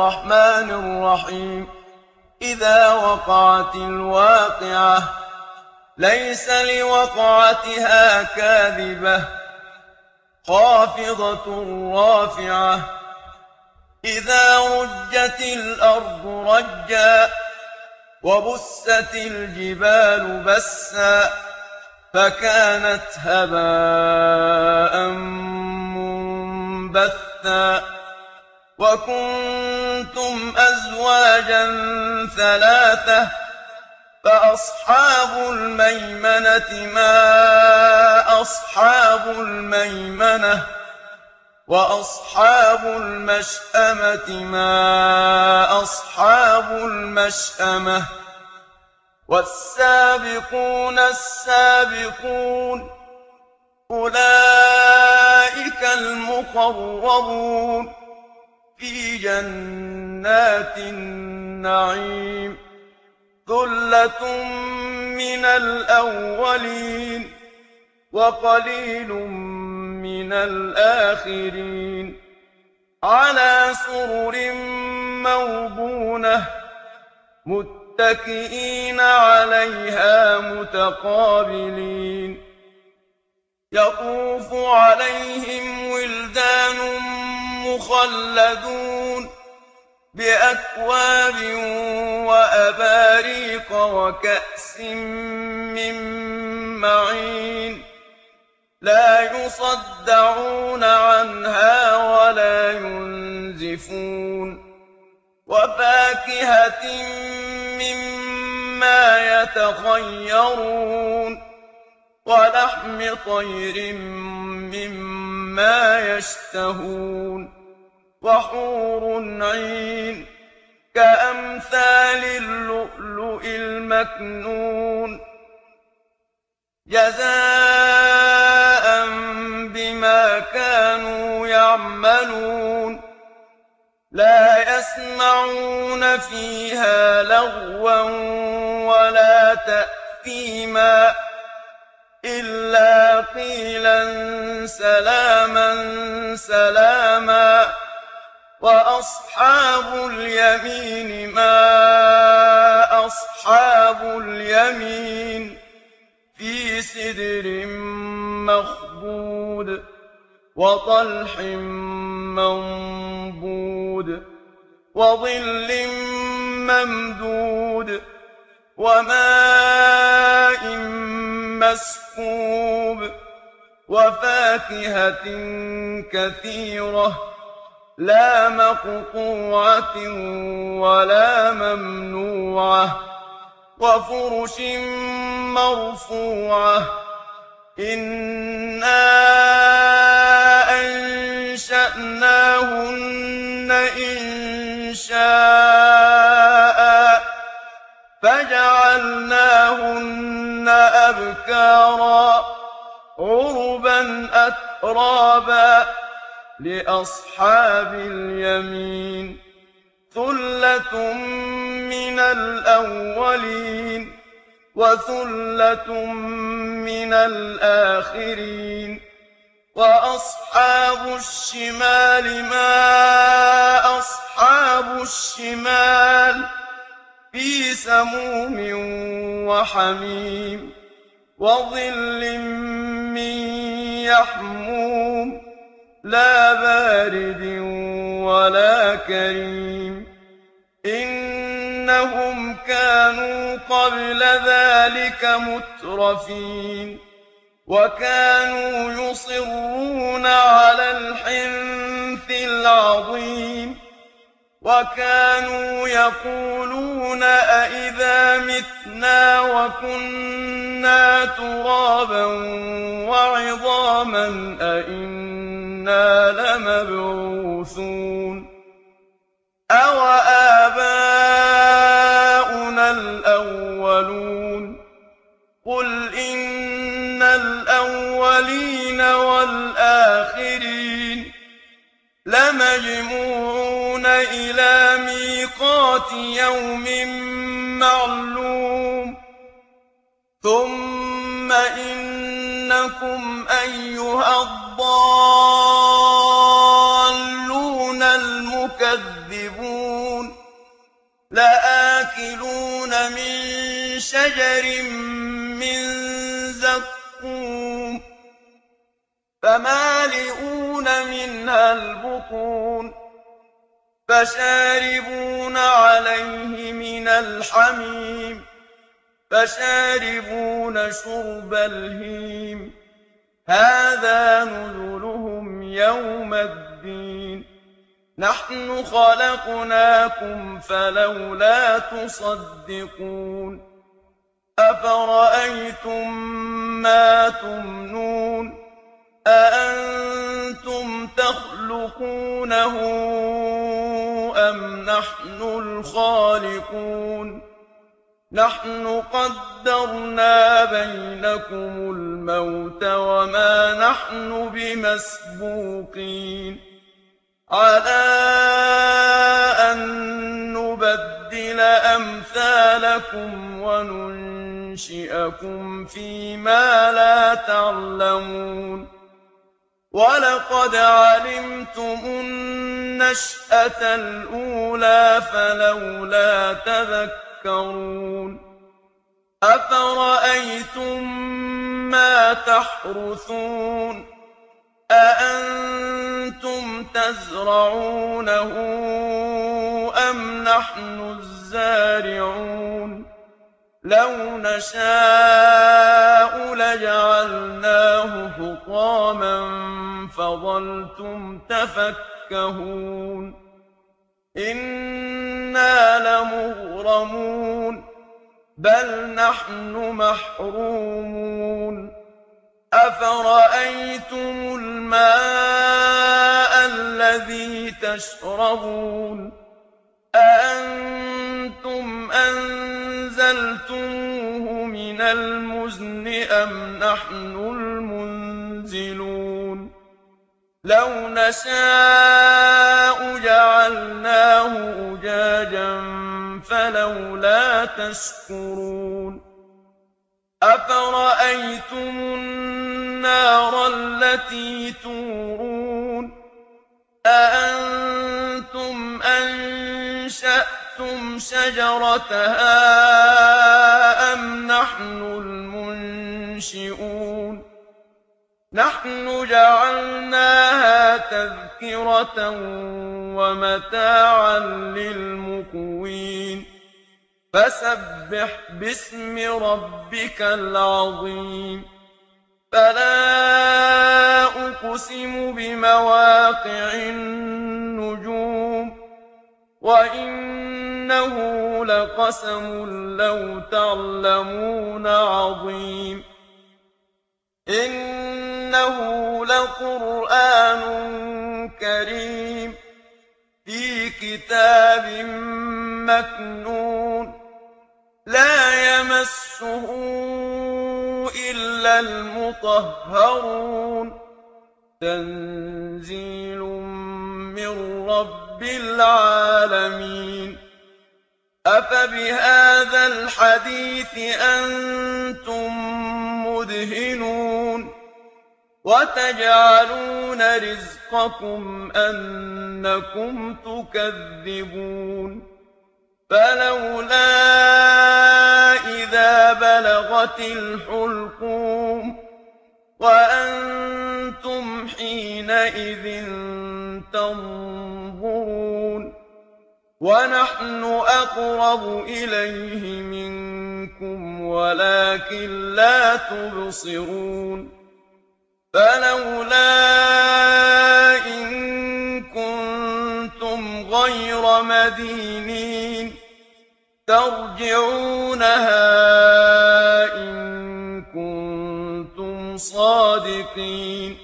الرحمن الرحيم إذا وقعت الواقعة ليس لوقعتها كاذبة خافضة رافعة إذا رجت الأرض رجا وبست الجبال بسا فكانت هباء منبثا وكنتم أزواجا ثلاثة فأصحاب الميمنة ما أصحاب الميمنة وأصحاب المشأمة ما أصحاب المشأمة والسابقون السابقون أولئك المقربون في جنات النعيم ثلة من الأولين وقليل من الآخرين على سرر موضونة متكئين عليها متقابلين يطوف عليهم ولدان مخلدون بأكواب وأباريق وكأس من معين لا يصدعون عنها ولا ينزفون وفاكهة مما يتخيرون ولحم طير مما يشتهون وحور عين كأمثال اللؤلؤ المكنون جزاء بما كانوا يعملون لا يسمعون فيها لغوا ولا تأثيما إلا قيلا سلاما سلاما وأصحاب اليمين ما أصحاب اليمين في سدر مخضود وطلح منضود وظل ممدود وماء مسكوب وفاكهة كثيرة لا مقطوعة ولا ممنوعة وفرش مرفوعة إنا أنشأناهن إنشاء فجعلناهن أبكارا عربا أترابا لأصحاب اليمين ثلة من الأولين وثلة من الآخرين وأصحاب الشمال ما أصحاب الشمال في سموم وحميم وظل من يحموم لا بارد ولا كريم إنهم كانوا قبل ذلك مترفين وكانوا يصرون على الحنث العظيم وكانوا يقولون أئذا متنا وكنا ترابا وعظاما أئنا لمبعوثون أوآباؤنا الأولون قل إن الأولين والآخرين لمجموعون إلى ميقات يوم معلوم ثم إنكم أيها الضالون المكذبون تُكَذِّبُونَ لَآكِلُونَ مِن شَجَرٍ مِّن زَقُّومٍ فَمَالِئُونَ مِنْهَا الْبُطُونَ فَشَارِبُونَ عَلَيْهِ مِنَ الْحَمِيمِ فَشَارِبُونَ شُرْبَ الْهِيمِ هَٰذَا نُزُلُهُمْ يَوْمَ الدِّينِ نَحْنُ خَلَقْنَاكُمْ فَلَوْلَا تُصَدِّقُونَ أَفَرَأَيْتُم مَّا تُمْنُونَ أَأَنتُمْ تَخْلُقُونَهُ أَمْ نَحْنُ الْخَالِقُونَ نَحْنُ قَدَّرْنَا بَيْنَكُمُ الْمَوْتَ وَمَا نَحْنُ بِمَسْبُوقِينَ عَلَىٰ أَن نُّبَدِّلَ أَمْثَالَكُمْ وَنُنشِئَكُمْ فِي مَا لَا تَعْلَمُونَ وَلَقَدْ عَلِمْتُمُ النَّشْأَةَ الْأُولَىٰ فَلَوْلَا تَذَكَّرُونَ أَفَرَأَيْتُم مَّا تَحْرُثُونَ أَأَنتُمْ تَزْرَعُونَهُ أَمْ نَحْنُ الزَّارِعُونَ لَوْ نَشَاءُ لَجَعَلْنَاهُ حُطَامًا فَظَلْتُمْ تَفَكَّهُونَ إِنَّا لَمُغْرَمُونَ بَلْ نَحْنُ مَحْرُومُونَ أَفَرَأَيْتُمُ الْمَاءَ الَّذِي تَشْرَبُونَ أَأَنتُمْ أَنزَلْتُمُوهُ مِنَ الْمُزْنِ أَمْ نَحْنُ الْمُنزِلُونَ لَوْ نَشَاءُ جَعَلْنَاهُ أُجَاجًا فَلَوْلَا تَشْكُرُونَ أَفَرَأَيْتُمُ النَّارَ الَّتِي تُورُونَ أَأَنتُمْ أَنشَأْتُمْ شَجَرَتَهَا أَمْ نَحْنُ الْمُنشِئُونَ نَحْنُ جَعَلْنَاهَا تَذْكِرَةً وَمَتَاعًا لِّلْمُقْوِينَ فَسَبِّحْ بِاسْمِ رَبِّكَ الْعَظِيمِ فَلَا أُقْسِمُ بِمَوَاقِعِ النُّجُومِ وَإِنَّهُ لَقَسَمٌ لَّوْ تَعْلَمُونَ عَظِيمٌ إِنَّهُ لَقُرْآنٌ كَرِيمٌ فِي كِتَابٍ مَّكْنُونٍ لَّا يَمَسُّهُ إِلَّا الْمُطَهَّرُونَ تَنزِيلٌ مِّن رَّبِّ الْعَالَمِينَ أَفَبِهَٰذَا الْحَدِيثِ أَنتُم مُّدْهِنُونَ وَتَجْعَلُونَ رِزْقَكُمْ أَنَّكُمْ تُكَذِّبُونَ فَلَوْلَا إِذَا بَلَغَتِ الْحُلْقُومَ وَأَنتُمْ حِينَئِذٍ تَنظُرُونَ وَنَحْنُ أَقْرَبُ إِلَيْهِ مِنكُمْ وَلَٰكِن لَّا تُبْصِرُونَ فَلَوْلَا إِن كُنتُمْ غَيْرَ مَدِينِينَ تَرْجِعُونَهَا إِن كُنتُمْ صَادِقِينَ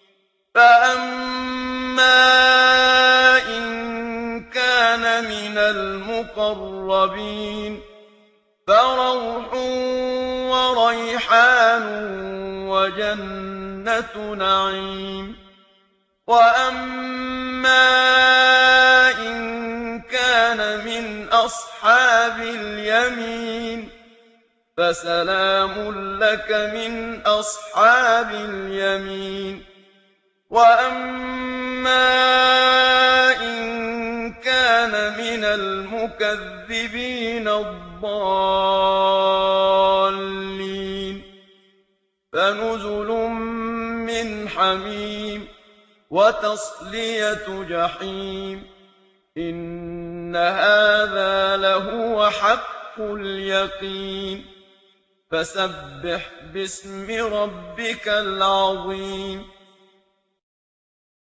فَأَمَّا إِن كَانَ مِنَ الْمُقَرَّبِينَ فَرَوْحٌ وَرَيْحَانٌ وَجَنَّتُ نَعِيمٍ وَأَمَّا إِن كَانَ مِنْ أَصْحَابِ الْيَمِينِ فَسَلَامٌ لَّكَ مِنْ أَصْحَابِ الْيَمِينِ وَأَمَّا إِن كَانَ مِنَ الْمُكَذِّبِينَ الضَّالِّينَ فَنُزُلٌ مِّنْ حَمِيمٍ وَتَصْلِيَةُ جَحِيمٍ إِنَّ هَٰذَا لَهُوَ حَقُّ الْيَقِينِ فَسَبِّحْ بِاسْمِ رَبِّكَ الْعَظِيمِ